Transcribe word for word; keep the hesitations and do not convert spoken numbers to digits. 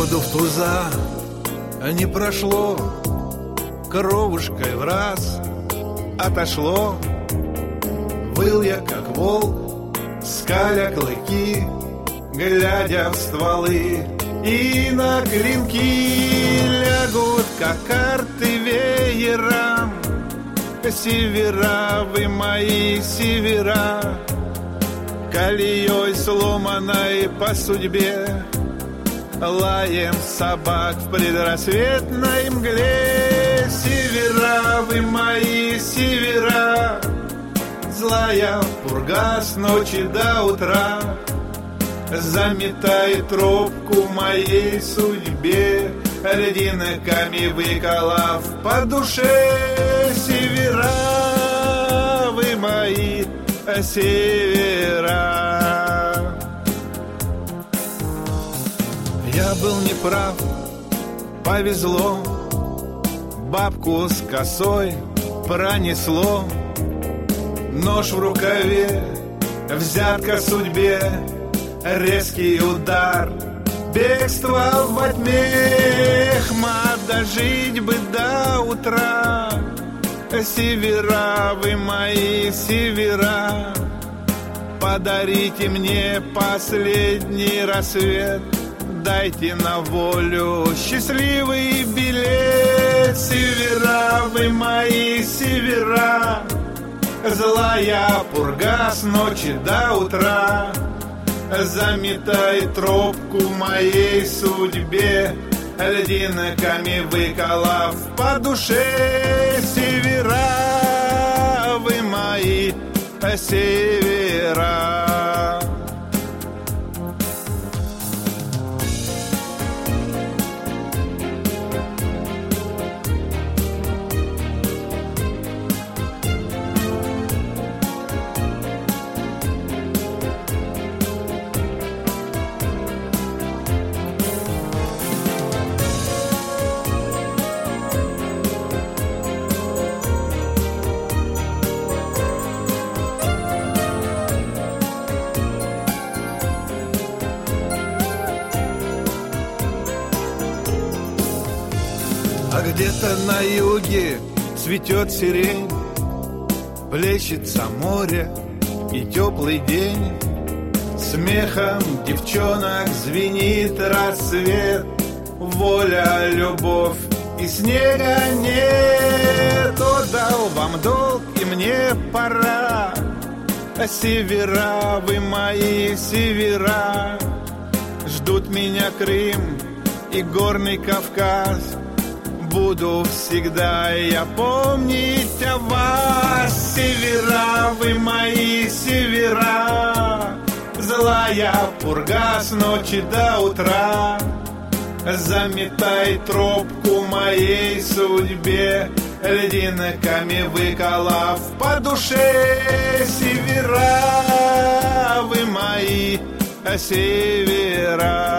Воду в туза не прошло, кровушкой в раз отошло. Выл я, как волк, скаля клыки, глядя в стволы, и на клинки лягут, как карты веером. Севера, вы мои севера, колеей сломанной по судьбе, лаем собак в предрассветной мгле. Севера, вы мои севера, злая пурга с ночи до утра заметает тропку моей судьбе, льдинками выколов по душе. Севера, вы мои севера. Я был неправ, повезло, бабку с косой пронесло. Нож в рукаве, взятка судьбе, резкий удар, бегство во тьме. Хмат, дожить бы до утра. Севера, вы мои севера, подарите мне последний рассвет, дайте на волю счастливый билет. Севера, вы мои севера, злая пурга с ночи до утра заметай тропку моей судьбе, льдинками выколов по душе. Севера, вы мои севера. А где-то на юге цветет сирень, плещется море и теплый день. Смехом девчонок звенит рассвет, воля, любовь и снега нет. Отдал вам долг и мне пора. Севера, вы мои севера, ждут меня Крым и горный Кавказ. Буду всегда я помнить о вас. Севера, вы мои севера, злая пурга с ночи до утра заметай тропку моей судьбе, льдинками выколов по душе. Севера, вы мои севера.